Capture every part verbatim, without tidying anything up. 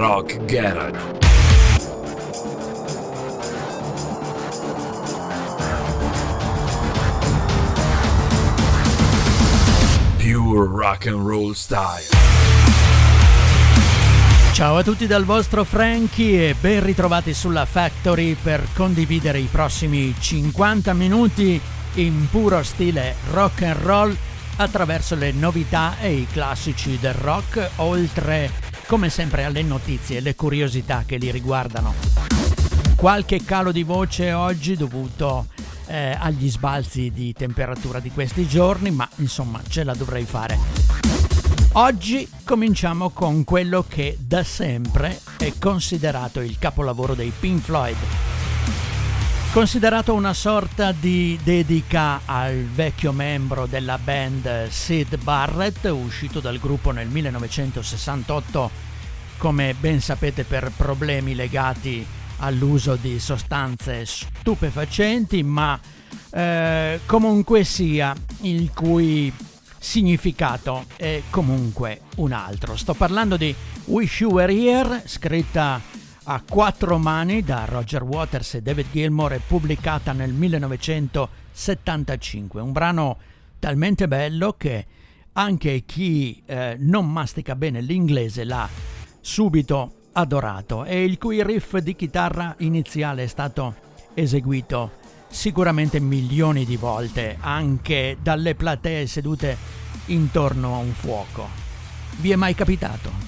Rock Garage. Pure rock and roll style. Ciao a tutti dal vostro Frankie e ben ritrovati sulla Factory per condividere i prossimi cinquanta minuti in puro stile rock and roll attraverso le novità e i classici del rock, oltre come sempre alle notizie e le curiosità che li riguardano. Qualche calo di voce oggi dovuto eh, agli sbalzi di temperatura di questi giorni, ma insomma ce la dovrei fare. Oggi cominciamo con quello che da sempre è considerato il capolavoro dei Pink Floyd. Considerato una sorta di dedica al vecchio membro della band Syd Barrett, uscito dal gruppo nel millenovecentosessantotto, come ben sapete per problemi legati all'uso di sostanze stupefacenti, ma eh, comunque sia, il cui significato è comunque un altro. Sto parlando di Wish You Were Here, scritta a quattro mani da Roger Waters e David Gilmour e pubblicata nel millenovecentosettantacinque. Un brano talmente bello che anche chi eh, non mastica bene l'inglese l'ha subito adorato, e il cui riff di chitarra iniziale è stato eseguito sicuramente milioni di volte anche dalle platee sedute intorno a un fuoco. Vi è mai capitato?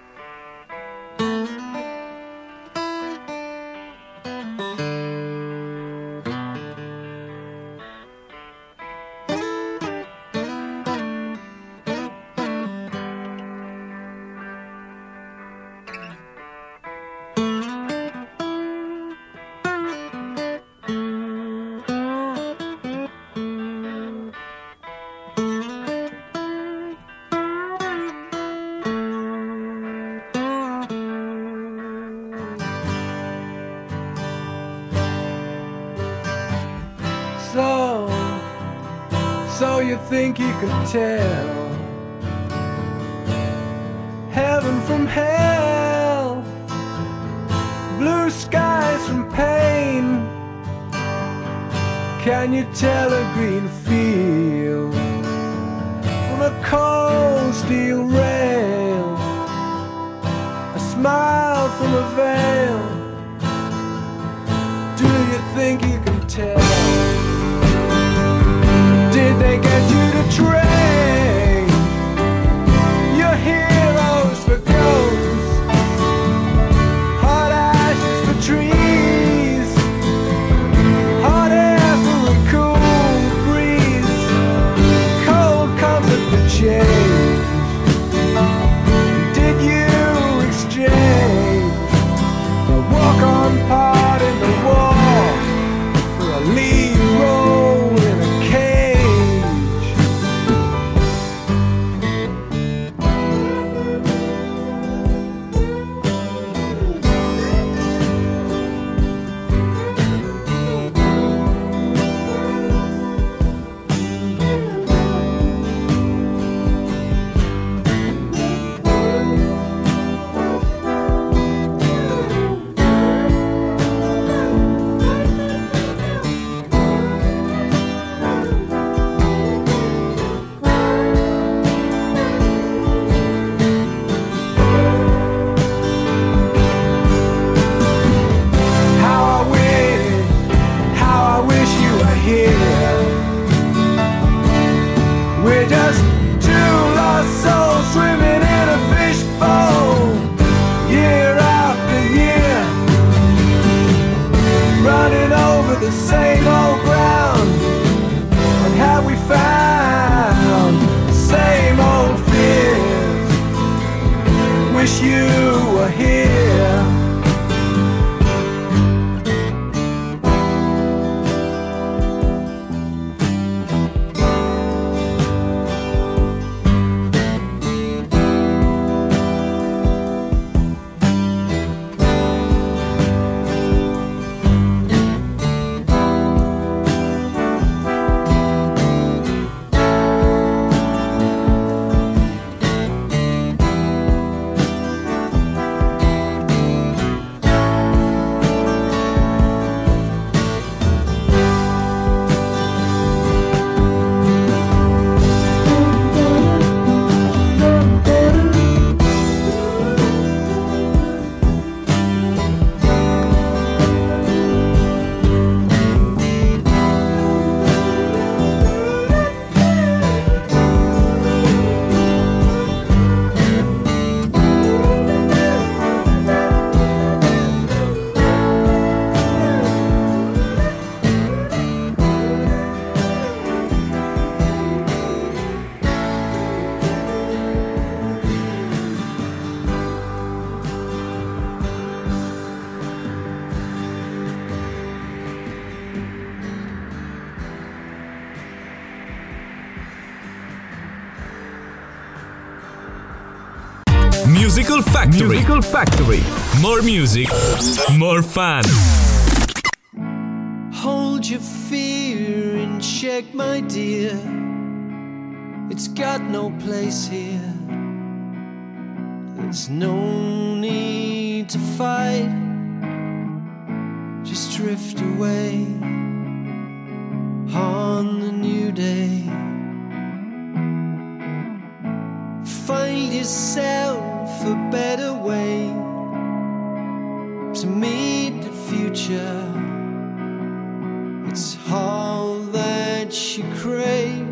Think you could tell heaven from hell, blue skies from pain? Can you tell a green field from a cold steel rail, a smile from a veil? Do you think you can tell? Did they get you to trade your heroes for ghosts, hot ashes for trees, hot air for a cool breeze, cold comfort for change? Did you exchange a walk-on part in the war for a lead Musical Factory. Musical Factory. More music, more fun. Hold your fear in check, my dear. It's got no place here. There's no need to fight. Just drift away on the new day. Find yourself a better way to meet the future. It's all that you crave,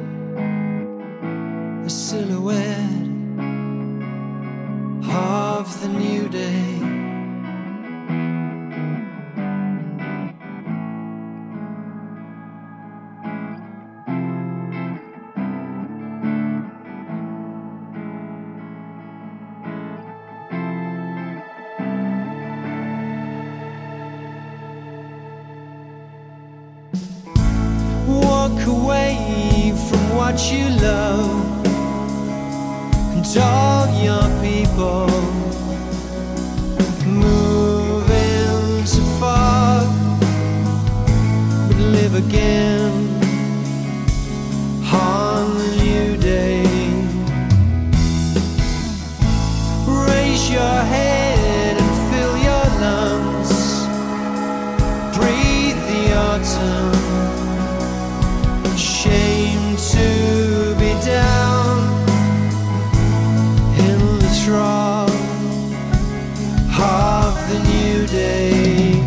a silhouette of the new day. Walk away from what you love and all your people. Move into fog, but live again on the new day. Raise your head and fill your lungs. Breathe the autumn. Shame to be down in the trough of the new day.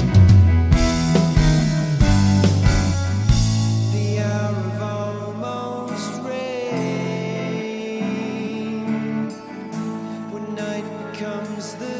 The hour of almost rain, when night becomes the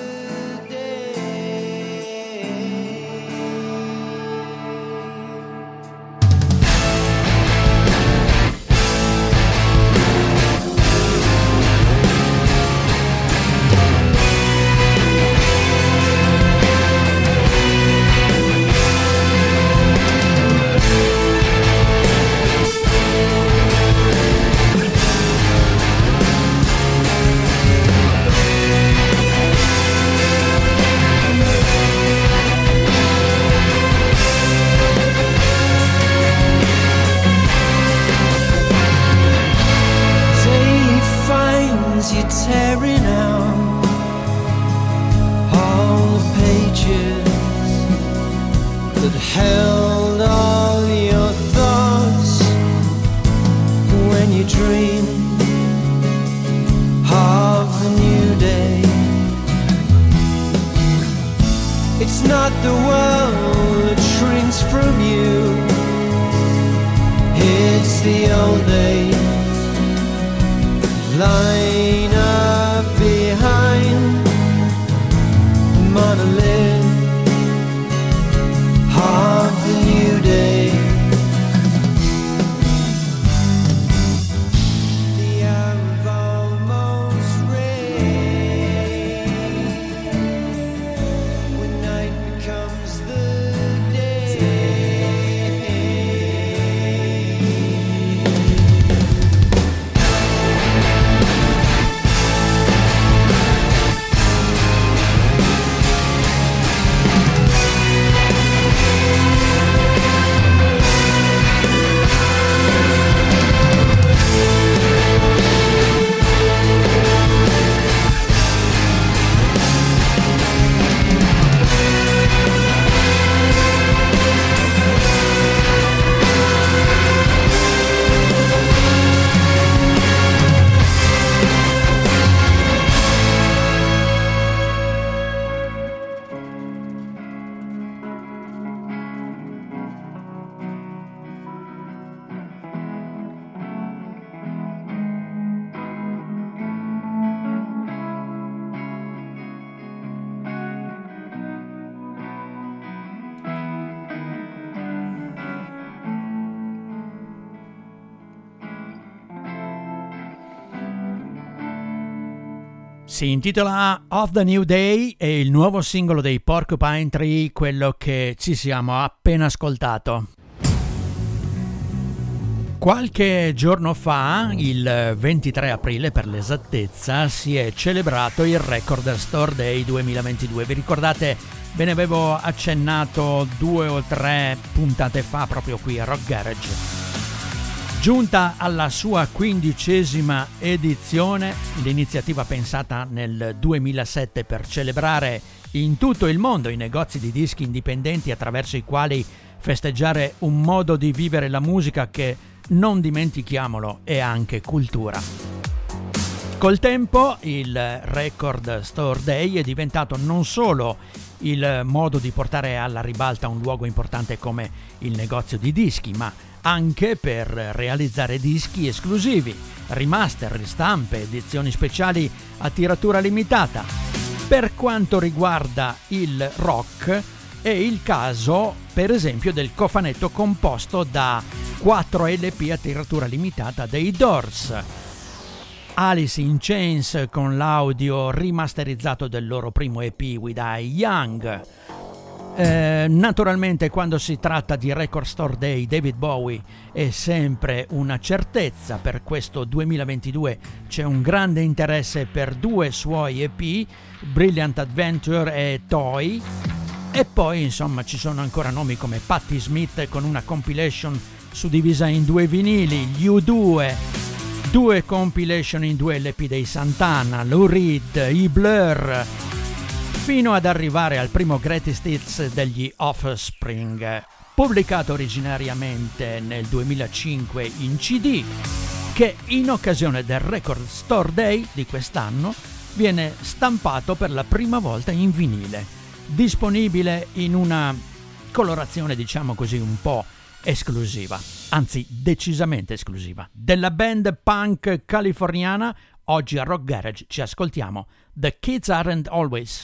you're tearing out all the pages that held all your thoughts when you dream of the new day. It's not the world that shrinks from you, it's the old days. Line up behind the monolith of the new day. The hour of almost rain, when night becomes the day. Si intitola Of the New Day, è il nuovo singolo dei Porcupine Tree, quello che ci siamo appena ascoltato. Qualche giorno fa, il ventitré aprile per l'esattezza, si è celebrato il Record Store Day duemilaventidue. Vi ricordate? Ve ne avevo accennato due o tre puntate fa proprio qui a Rock Garage. Giunta alla sua quindicesima edizione, l'iniziativa pensata nel duemilasette per celebrare in tutto il mondo i negozi di dischi indipendenti attraverso i quali festeggiare un modo di vivere la musica che, non dimentichiamolo, è anche cultura. Col tempo il Record Store Day è diventato non solo il modo di portare alla ribalta un luogo importante come il negozio di dischi, ma anche per realizzare dischi esclusivi, remaster, ristampe, edizioni speciali a tiratura limitata. Per quanto riguarda il rock, è il caso, per esempio, del cofanetto composto da quattro L P a tiratura limitata dei Doors, Alice in Chains con l'audio rimasterizzato del loro primo E P With I Young. Eh, naturalmente quando si tratta di Record Store Day, David Bowie è sempre una certezza. Per questo duemilaventidue c'è un grande interesse per due suoi E P, Brilliant Adventure e Toy. E poi insomma ci sono ancora nomi come Patti Smith con una compilation suddivisa in due vinili, gli U due, due compilation in due L P dei Santana, Lou Reed, i Blur, fino ad arrivare al primo Greatest Hits degli Offspring, pubblicato originariamente nel duemilacinque in C D, che in occasione del Record Store Day di quest'anno viene stampato per la prima volta in vinile, disponibile in una colorazione, diciamo così, un po' esclusiva, anzi decisamente esclusiva. Della band punk californiana, oggi a Rock Garage ci ascoltiamo The Kids Aren't Always.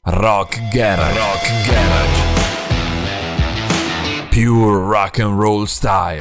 Rock Garage. Rock Garage. Pure rock and roll style.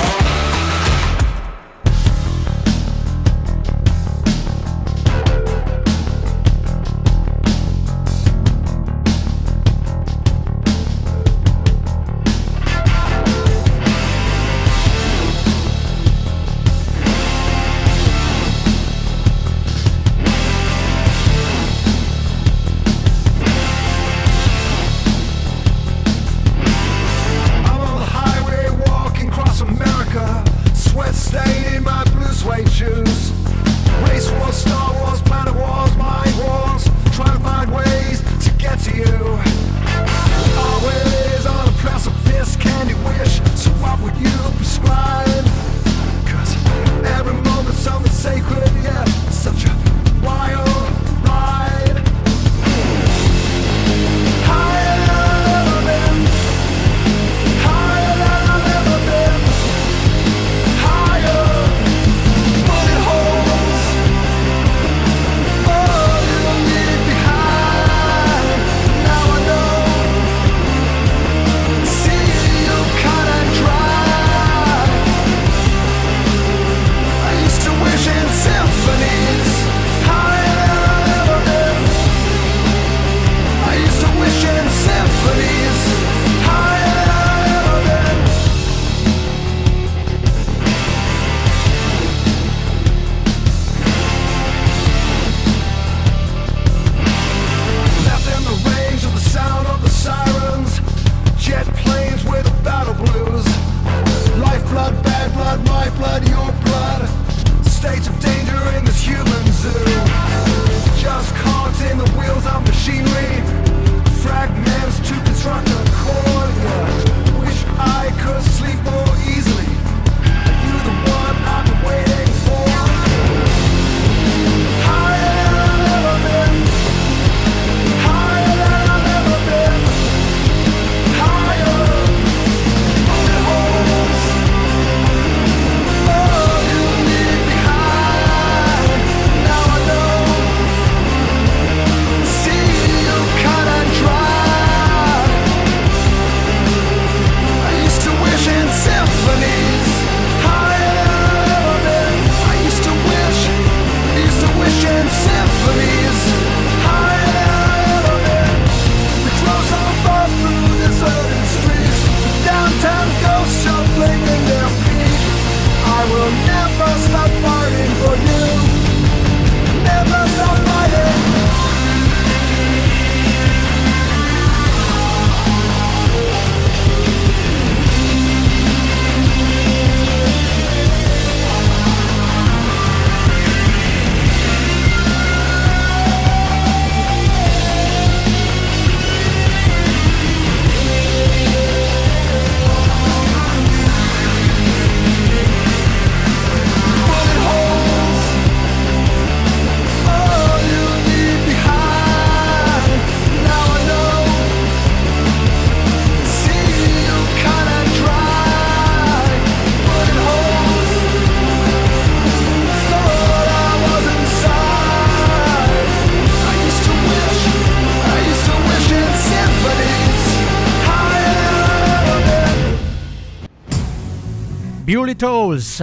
Bewley Tolls,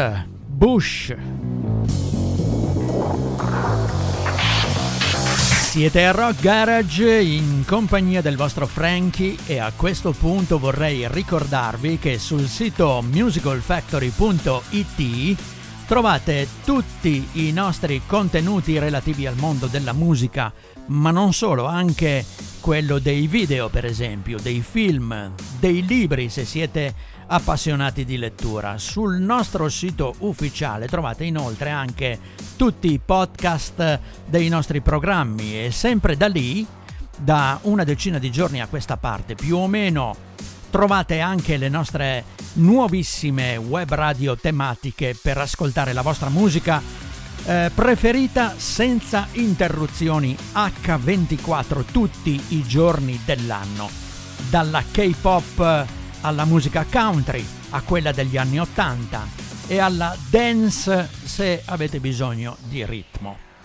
Bush. Siete a Rock Garage in compagnia del vostro Frankie e a questo punto vorrei ricordarvi che sul sito musical factory punto it trovate tutti i nostri contenuti relativi al mondo della musica, ma non solo, anche quello dei video per esempio, dei film, dei libri se siete appassionati di lettura. Sul nostro sito ufficiale trovate inoltre anche tutti i podcast dei nostri programmi e sempre da lì, da una decina di giorni a questa parte più o meno, trovate anche le nostre nuovissime web radio tematiche per ascoltare la vostra musica eh, preferita senza interruzioni acca ventiquattro tutti i giorni dell'anno, dalla K-pop alla musica country, a quella degli anni ottanta e alla dance se avete bisogno di ritmo.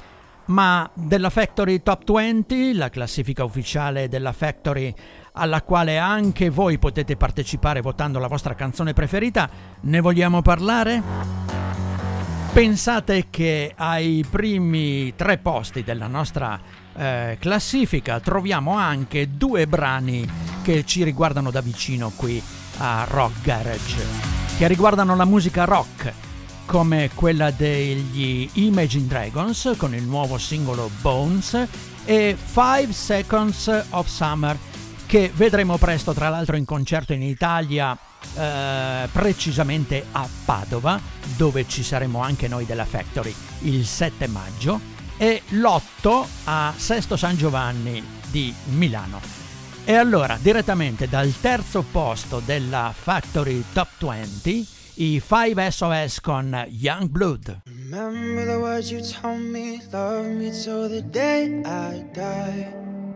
ma della Factory Top venti, la classifica ufficiale della Factory alla quale anche voi potete partecipare votando la vostra canzone preferita, ne vogliamo parlare? Pensate che ai primi tre posti della nostra eh, classifica troviamo anche due brani che ci riguardano da vicino qui a Rock Garage, che riguardano la musica rock, come quella degli Imagine Dragons con il nuovo singolo Bones e Five Seconds of Summer, che vedremo presto tra l'altro in concerto in Italia, eh, precisamente a Padova, dove ci saremo anche noi della Factory il sette maggio, e l'otto a Sesto San Giovanni di Milano. E allora, direttamente dal terzo posto della Factory Top venti, i Five S O S con Young Blood. Remember the words you told me, love me till the day I die.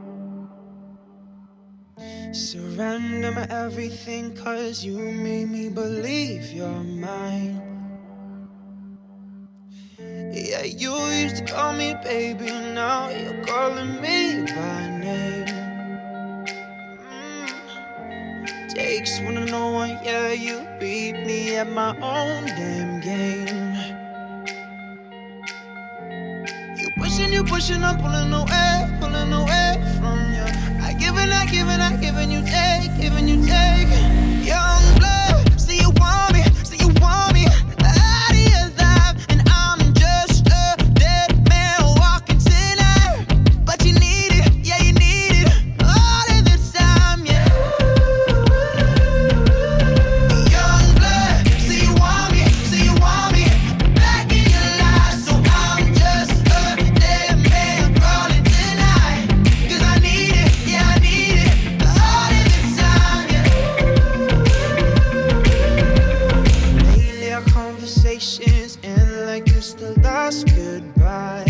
Surrender my everything, cause you made me believe you're mine. Yeah, you used to call me baby, now you're calling me by name. mm. Takes one to know one, yeah, you beat me at my own damn game. You pushing, you pushing, I'm pulling away, pulling away from you. I give and I give and I give and you take, give and you take. Young blood, see you want me, see you want me out of your life, and I'm just a dead man walking tonight. But you need it, yeah you need it, all of the time, yeah. Young blood, see you want me, see you want me back in your life, so I'm just a dead man crawling tonight. Cause I need it, yeah I need it, all of the time, yeah. Lately our conversations end like it's the last goodbye.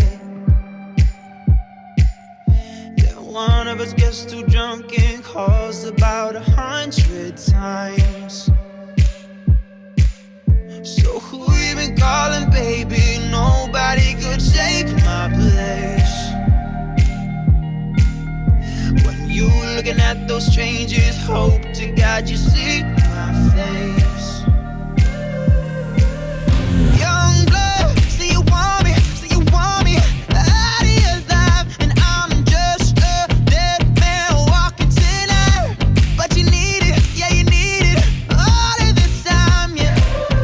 Yeah, one of us gets too drunk and calls about a hundred times. So who you been calling, baby? Nobody could take my place. When you looking at those strangers, hope to God you see my face. Young blood, see you want me, see you want me out of your life, and I'm just a dead man walking tonight. But you need it, yeah you need it, all of the time, yeah.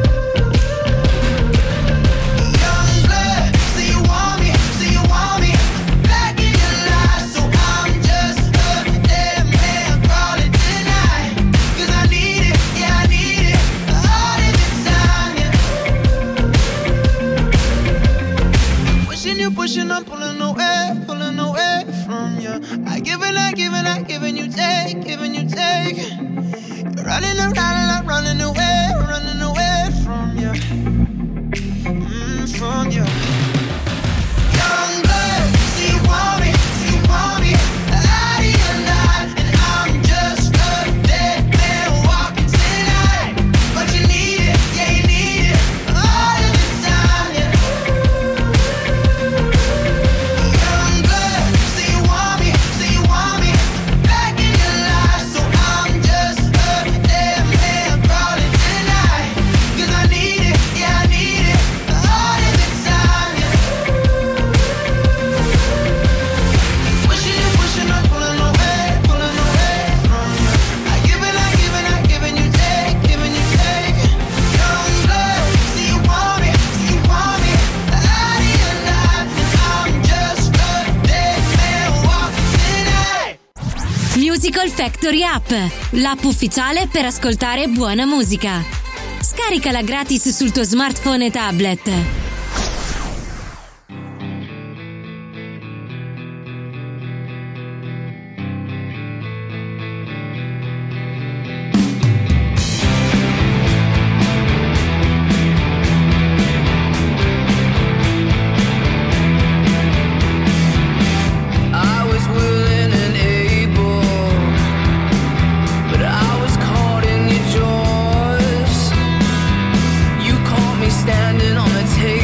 Young blood, see you want me, see you want me back in your life, so I'm just a dead man crawling tonight. Cause I need it, yeah I need it, all of the time, yeah. Pushing you, pushing, I'm pulling away, pulling away from you. I give and I give and I give and you take, give and you take. You're running around and I'm running away, running away from you, mm, from you. Young blood, see you want me, see you want me out of your life, and I'm just a dead man walking tonight. But you need it, yeah you need it, all of the time, yeah. Young blood, see you want me, see you want me back in your life, so I'm just a dead man crawling tonight. Cause I need it, yeah I need it, all of the time, yeah. Pushing you, pushing, I'm pulling away, pulling away from you. I give and I give and I give and you take, give and you take. Young blood, see you want me, see you want me out of your life, and I'm just a dead man walking tonight. Musical Factory App, l'app ufficiale per ascoltare buona musica. Scaricala gratis sul tuo smartphone e tablet. I was willing and able, but I was caught in your jaws. You caught me standing on the table.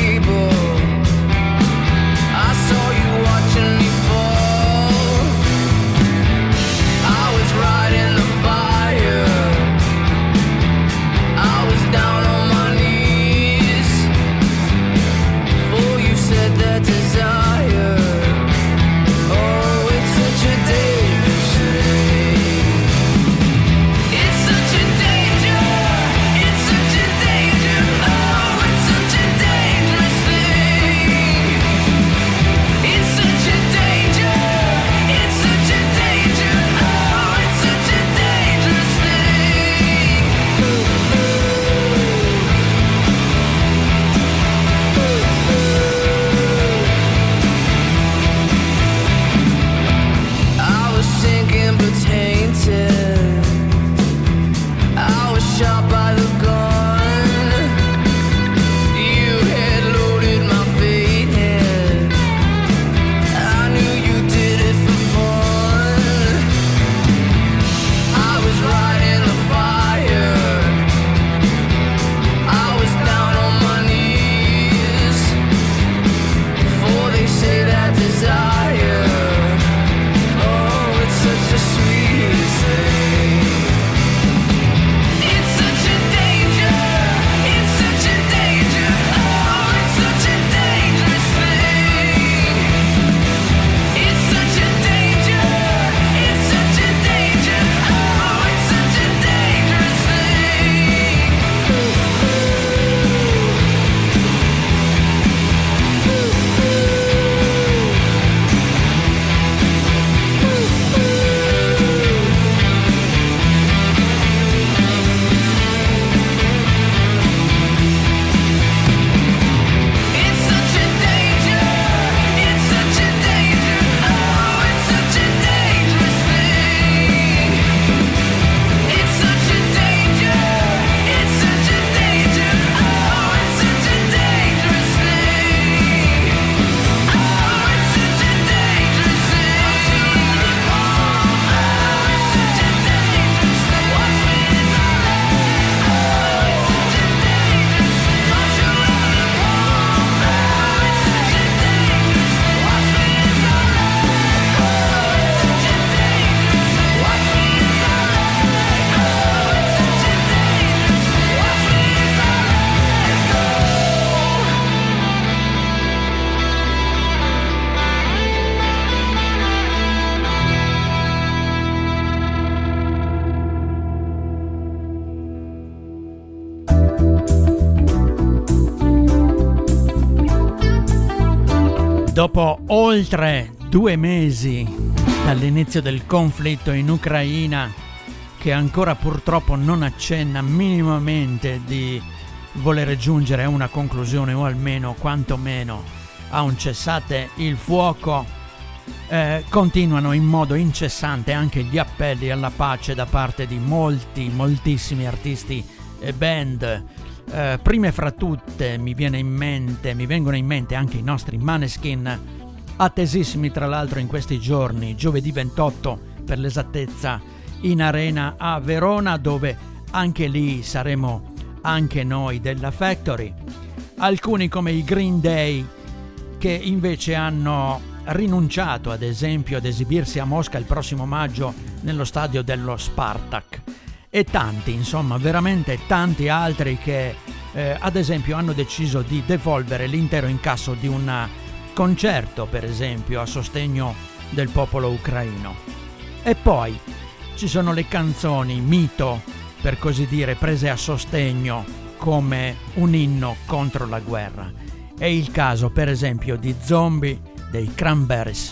Dopo oltre due mesi dall'inizio del conflitto in Ucraina, che ancora purtroppo non accenna minimamente di voler giungere a una conclusione o almeno quantomeno a un cessate il fuoco, eh, continuano in modo incessante anche gli appelli alla pace da parte di molti, moltissimi artisti e band. Eh, prime fra tutte mi viene in mente, mi vengono in mente anche i nostri Maneskin, attesissimi tra l'altro in questi giorni, giovedì ventotto per l'esattezza, in arena a Verona, dove anche lì saremo anche noi della Factory. Alcuni come i Green Day, che invece hanno rinunciato ad esempio ad esibirsi a Mosca il prossimo maggio nello stadio dello Spartak, e tanti, insomma veramente tanti altri che eh, ad esempio hanno deciso di devolvere l'intero incasso di un concerto, per esempio a sostegno del popolo ucraino. E poi ci sono le canzoni mito, per così dire, prese a sostegno come un inno contro la guerra. È il caso per esempio di Zombie dei Cranberries.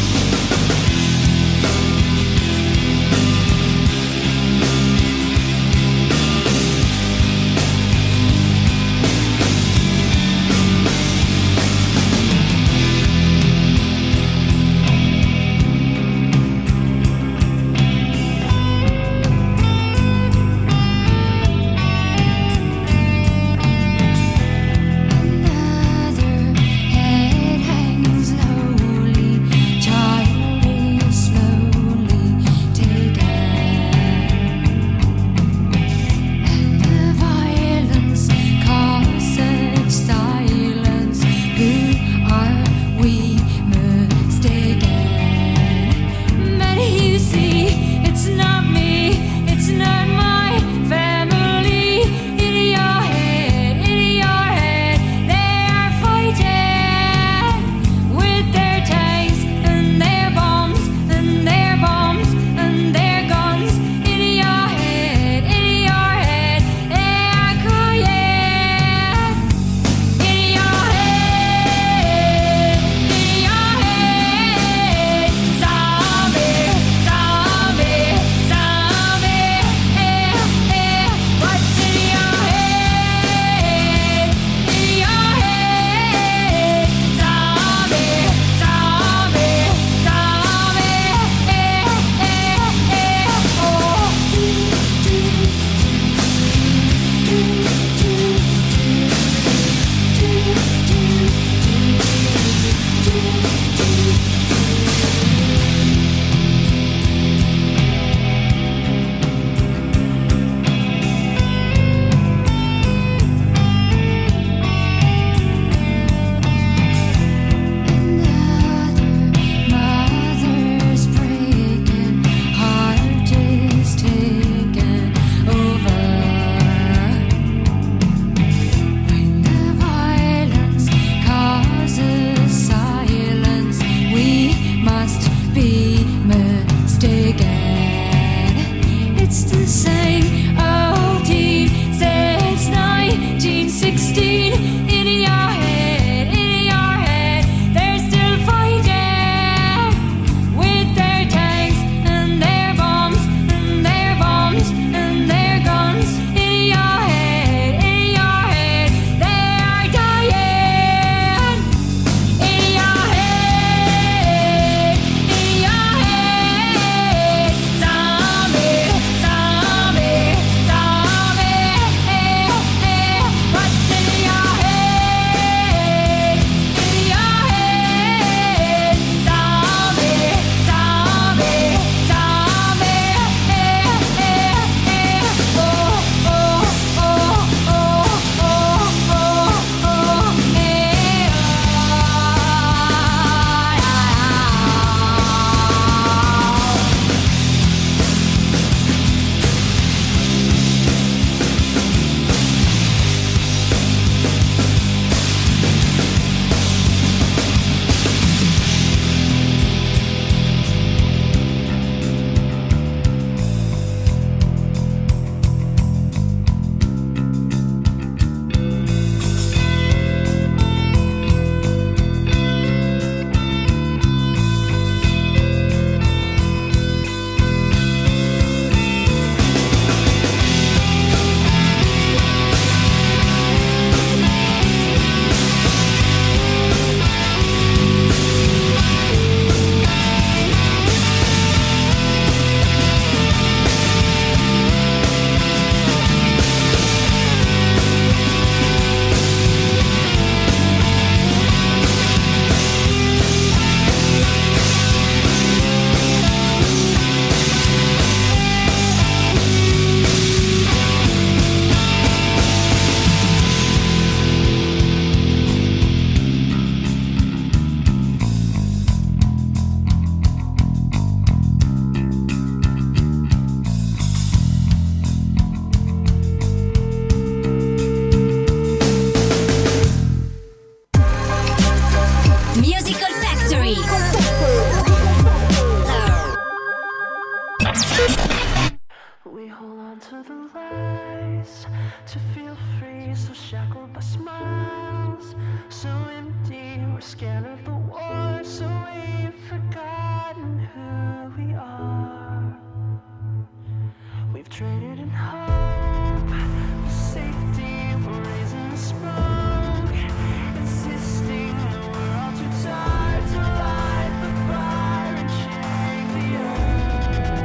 Thank free, so shackled by smiles, so empty, we're scared of the war, so we've forgotten who we are. We've traded in hope for safety, we're raising the smoke, insisting that we're all too tired to light the fire and shake the earth.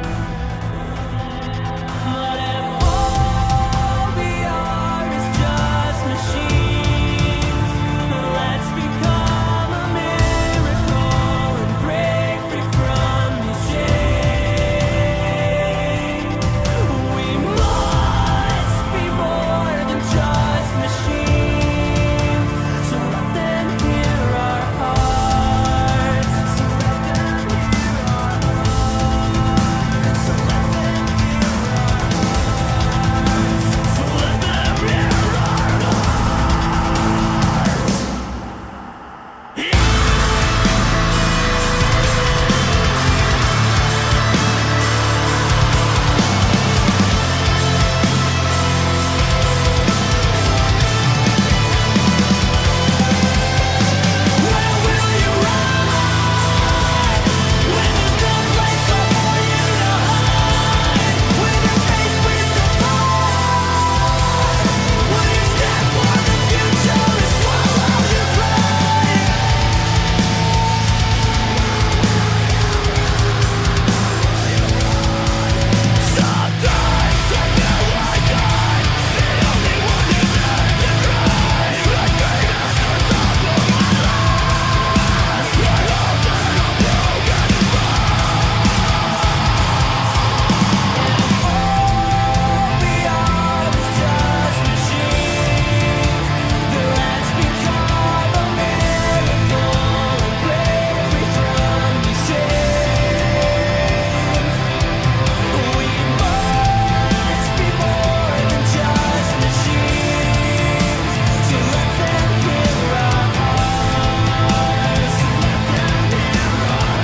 But if all we are is just machines, let's become a miracle and break free from these chains. We must be more than just machines, so let them hear our hearts. So let them hear our hearts. So let them hear our hearts. So let them hear our Where will you run when there's no place for you to hide? When you're faced with the fight, will you stand for the future and swallow your pride? Sometimes I feel like I'm the only one who learned to cry. Like pain at the top of my lungs, I hope that I'm broken all we are is just machines. Then let's become a miracle and break free from these chains. We must be more than just machines, so let them hear our hearts. So let them hear our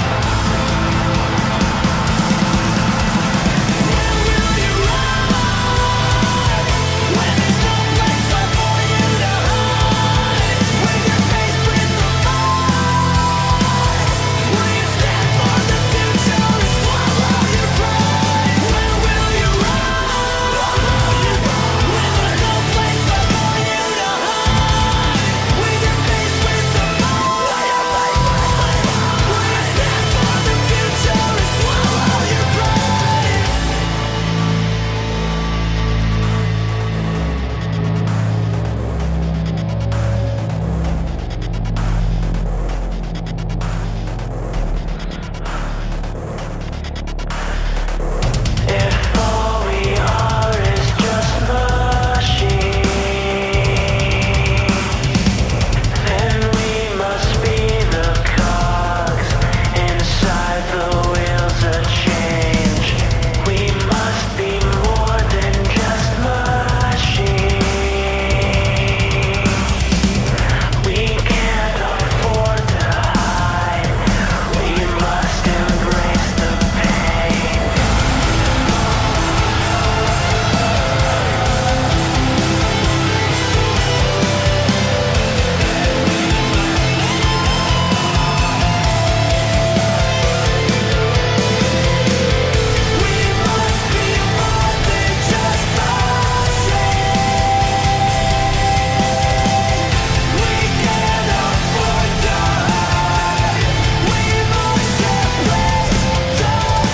hearts. Where will you run when there's no place left for you to hide? When you're faced with the fight, will you stand for the future and swallow your pride? Where will you run when there's no place left for you to hide? When you're faced with the fight, will you stand for the future and swallow your pride? If all we are is just machines, then we must be the cogs inside the wheels of change. We must be more than just machines. We can't afford to hide. We must embrace the pain. We must be more than just machines. We can't afford to hide. We must embrace the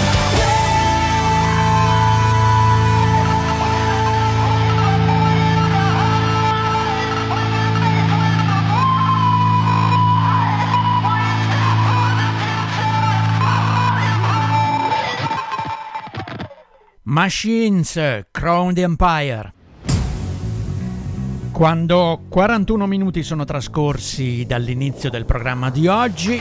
Machines, Crown the Empire. Quando quarantuno minuti sono trascorsi dall'inizio del programma di oggi,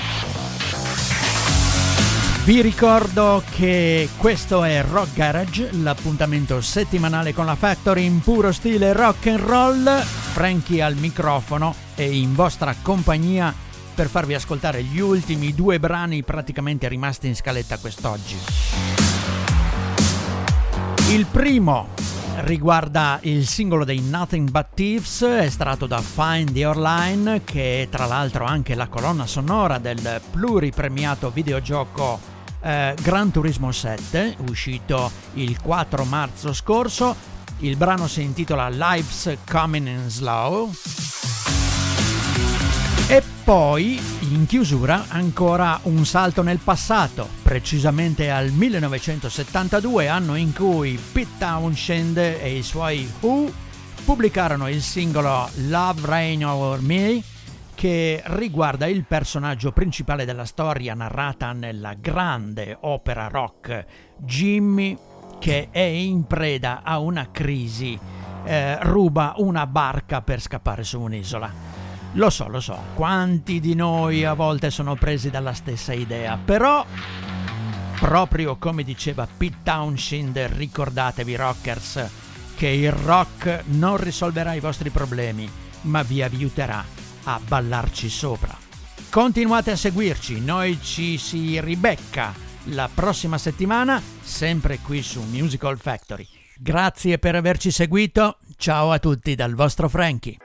vi ricordo che questo è Rock Garage, l'appuntamento settimanale con la Factory in puro stile rock and roll. Frankie al microfono e in vostra compagnia per farvi ascoltare gli ultimi due brani praticamente rimasti in scaletta quest'oggi. Il primo riguarda il singolo dei Nothing But Thieves, estratto da Find Your Line, che è tra l'altro anche la colonna sonora del pluripremiato videogioco eh, Gran Turismo sette, uscito il quattro marzo scorso. Il brano si intitola Life's Coming in Slow. E poi, in chiusura, ancora un salto nel passato, precisamente al millenovecentosettantadue, anno in cui Pete Townshend e i suoi Who pubblicarono il singolo Love Reign Over Me, che riguarda il personaggio principale della storia narrata nella grande opera rock, Jimmy, che è in preda a una crisi, eh, ruba una barca per scappare su un'isola. Lo so, lo so, quanti di noi a volte sono presi dalla stessa idea, però, proprio come diceva Pete Townshend, ricordatevi rockers, che il rock non risolverà i vostri problemi, ma vi aiuterà a ballarci sopra. Continuate a seguirci, noi ci si ribecca la prossima settimana, sempre qui su Musical Factory. Grazie per averci seguito, ciao a tutti dal vostro Frankie.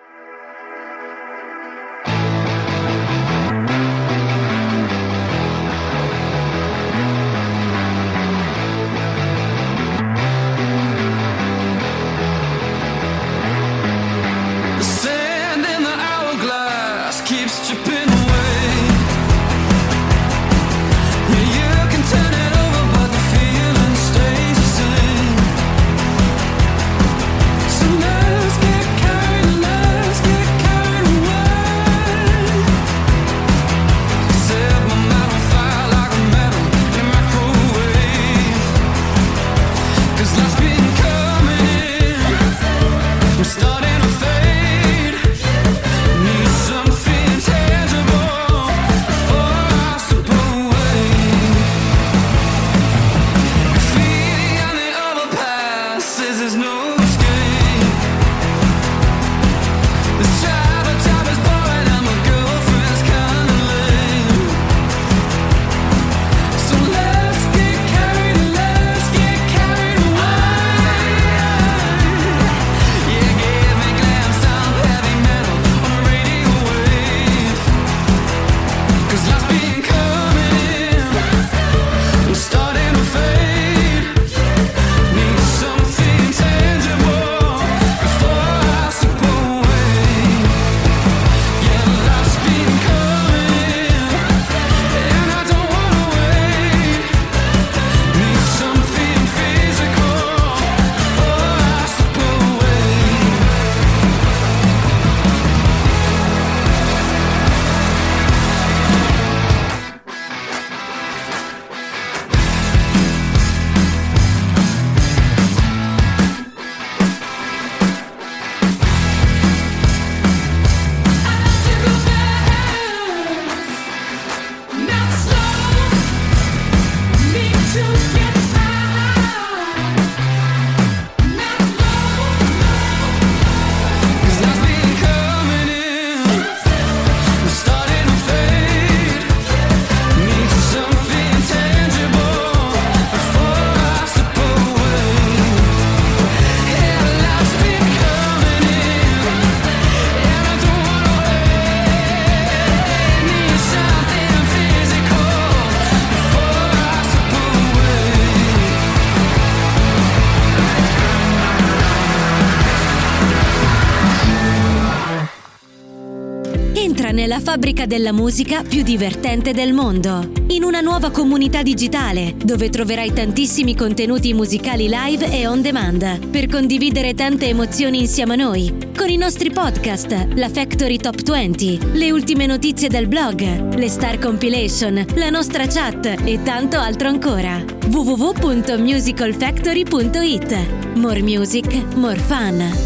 Nella fabbrica della musica più divertente del mondo, in una nuova comunità digitale dove troverai tantissimi contenuti musicali live e on demand per condividere tante emozioni insieme a noi, con i nostri podcast, la Factory Top venti, le ultime notizie del blog, le Star Compilation, la nostra chat e tanto altro ancora. w w w punto musical factory punto i t. More music, more fun.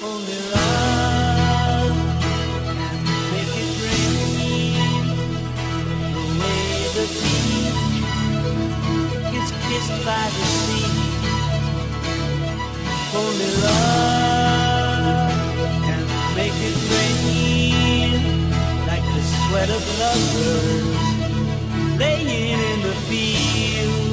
Only love can make it rain. The way the deep gets kissed by the sea. Only love can make it rain. Like the sweat of lovers laying in the fields.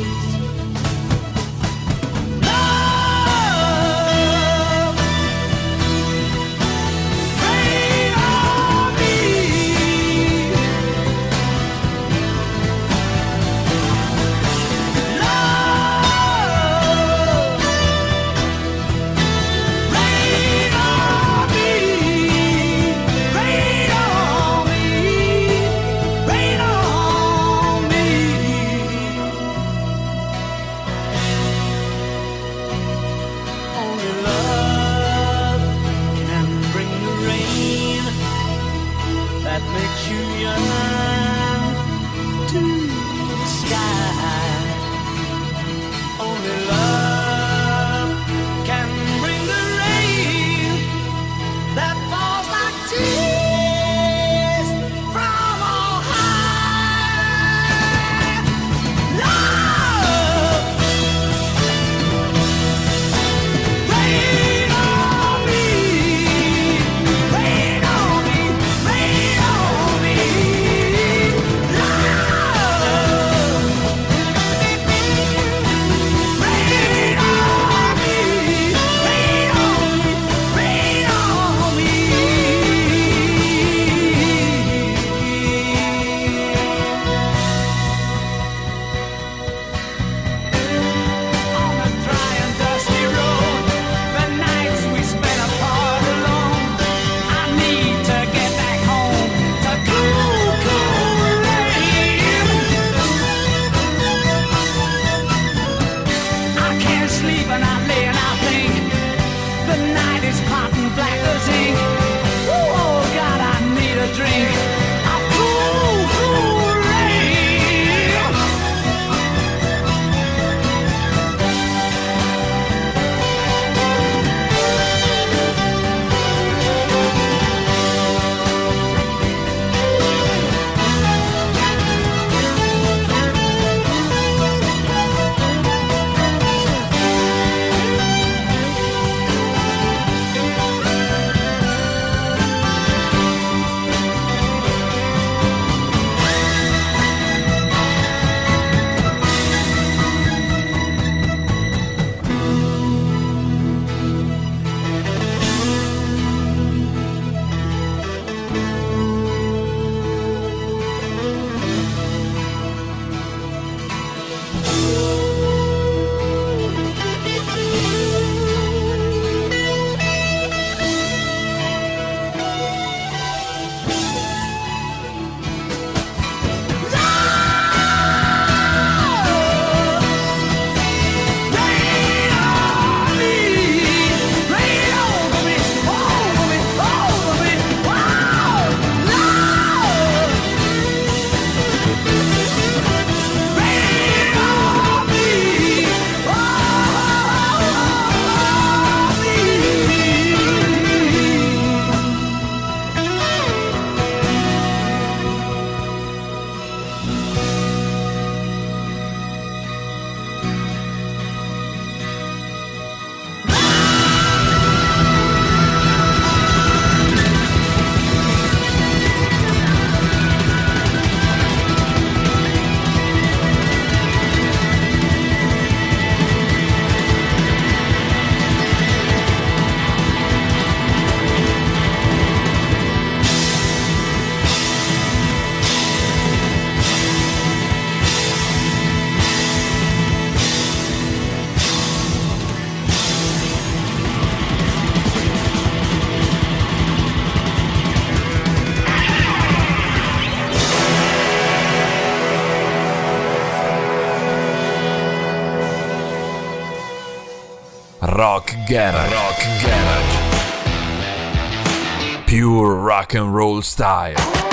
Rock Garage. Rock Garage. Pure rock and roll style.